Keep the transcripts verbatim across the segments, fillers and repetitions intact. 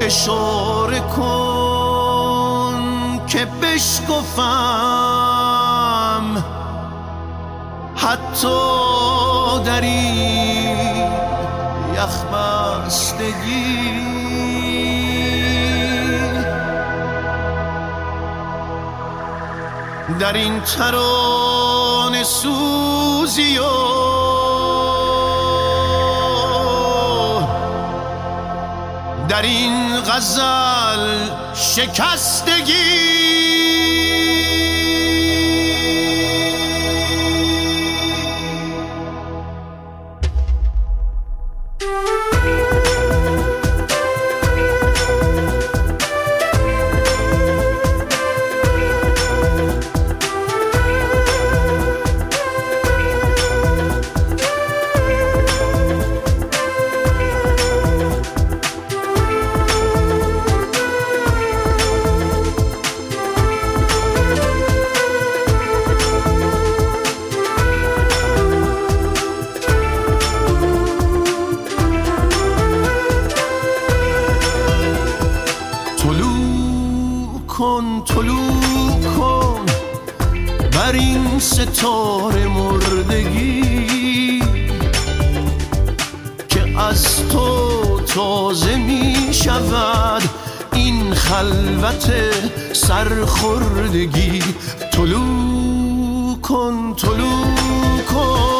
اشاره کن که بشکفم حتی در این یخ بستگی. در این ترانه سوزی و در این غزل شکستگی کن طلوع کن بر این ستاره مردگی که از تو تازه می شود این خلوت سرخوردگی. طلوع کن طلوع کن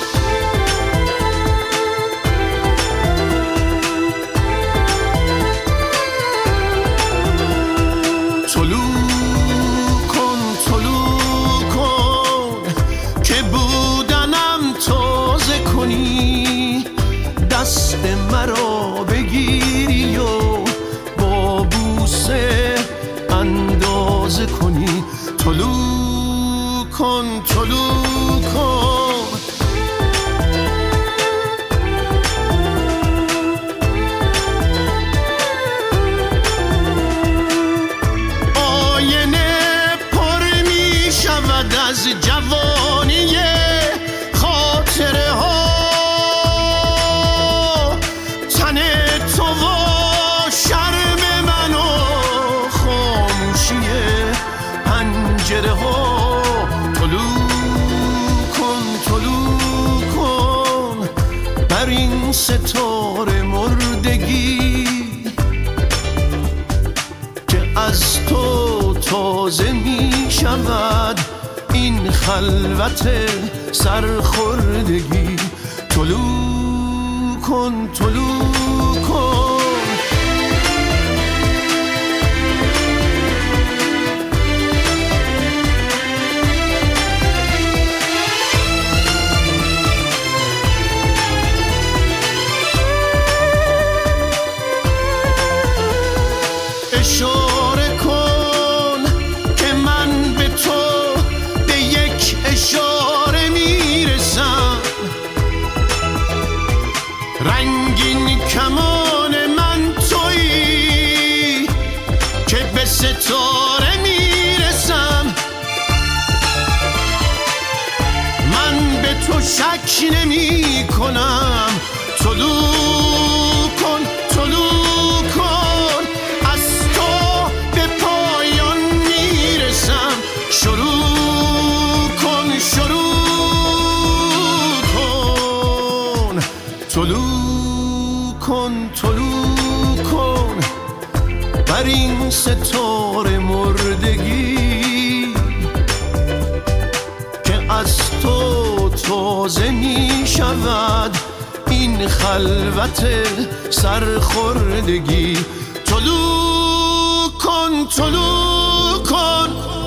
دست مرا بگیری و با بوسه اندازه کنی. طلوع کن طلوع کن آینه پر می شود از جوانی خاطره ها. طلوع کن طلوع کن بر این ستاره مردگی که از تو تازه می شود این خلوت سرخوردگی. طلوع کن طلوع کن اشاره کن که من به تو به یک اشاره میرسم. رنگین کمان من تویی که به ستاره میرسم. من به تو شک نمی کنم. طلوع کن طلوع کن شروع کن شروع کن طلوع کن طلوع کن بر این ستاره مردگی که از تو تازه می شود این خلوت سرخوردگی. طلوع کن طلوع کن